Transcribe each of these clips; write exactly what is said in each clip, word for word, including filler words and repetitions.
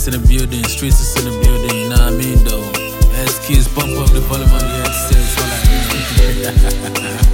Gas in the building, streets is in the building, you know what I mean though. As kids pump up the volume on the headsets, all like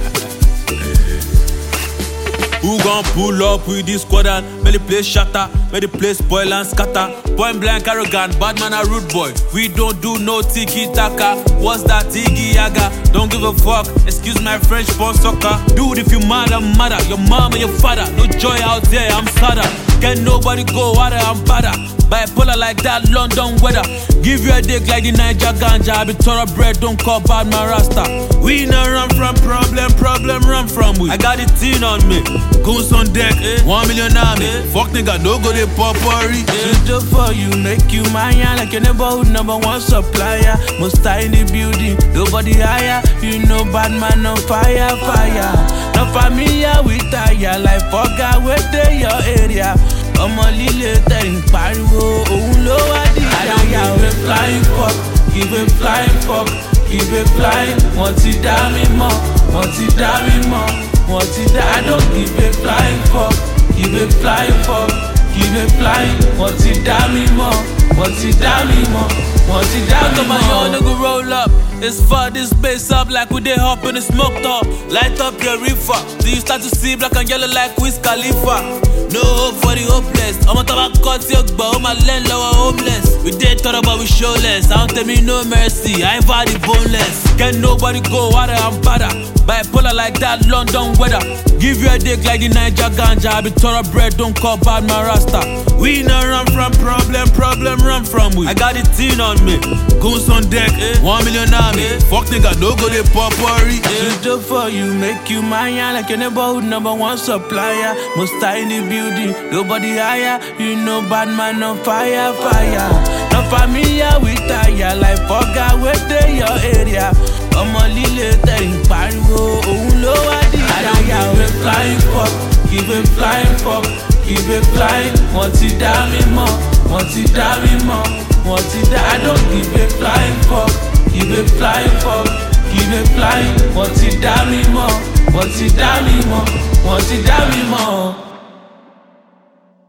Who gon' pull up with this squadron? Make the place shatter, make the place spoil and scatter. Point blank arrogant, bad man a rude boy. We don't do no tiki-taka. What's that Iggy Yaga? Don't give a fuck, excuse my French for soccer. Dude, if you mad, I'm madder. Your mom and your father, no joy out there, I'm sadder. Can nobody go harder, I'm badder. Bipolar like that London weather. Give you a dick like the Niger ganja. I be thoroughbred, don't call bad man rasta. We not run from problem, problem run from we. I got the teen on me, goons on deck, eh? One million army, eh? Fuck nigga, no go they pop worry. Switch up for you, make you mine like your neighborhood number one supplier. Most high in the building, nobody higher. You know bad man on fire, fire. No familiar with tire, like fuck out with the your area. Ọmọ líle tẹ̀rín pariwo, òun ló wá di àyà. Give a flying fuck, give a flying fuck, give a flying. Wọ́n ti dá mi mọ̀, wọ́n ti dá mi mọ̀, wọ́n ti dá. I don't give a flying fuck, give a flying fuck, give a flying. Wọ́n ti dá mi mọ̀, wọ́n ti dá mi mọ̀, wọ́n ti dá mi mọ̀. My young nigga roll up. It's for this bass up like we dey hop in the smoke top. Light up your reefer. Do you start to see black and yellow like Wiz Khalifa? No hope for the hopeless. I'm on top of cut your but all my land lower homeless. We did thought about we showless. I don't tell me no mercy. I ain't body boneless. Can nobody go harder, I'm badder. Bipolar like that London weather. Give you a dick like the Niger ganja. I be thoroughbred, don't call bad man rasta. We not run from problem, problem run from we. I got the teen on me, goons on deck, eh? One million army, eh? Fuck nigga, no go they pop worry. Switch up for you, make you mine like your neighborhood number one supplier. Most high in the building, nobody higher. You know bad man on fire, fire. No familiar with tire, like fuck out with the your area. Ọmọ líle tẹ̀rín pariwo, òun ló wá di àyà. Give a flying fuck, give a flying fuck, give a flying. Wọ́n ti dá mi mọ̀, wọ́n ti dá mi mọ̀, wọ́n ti dá. I don't give a flying fuck, give a flying fuck, give a flying. Wọ́n ti dá mi mọ̀, wọ́n ti dá mi mọ̀, wọ́n ti dá mi mọ̀.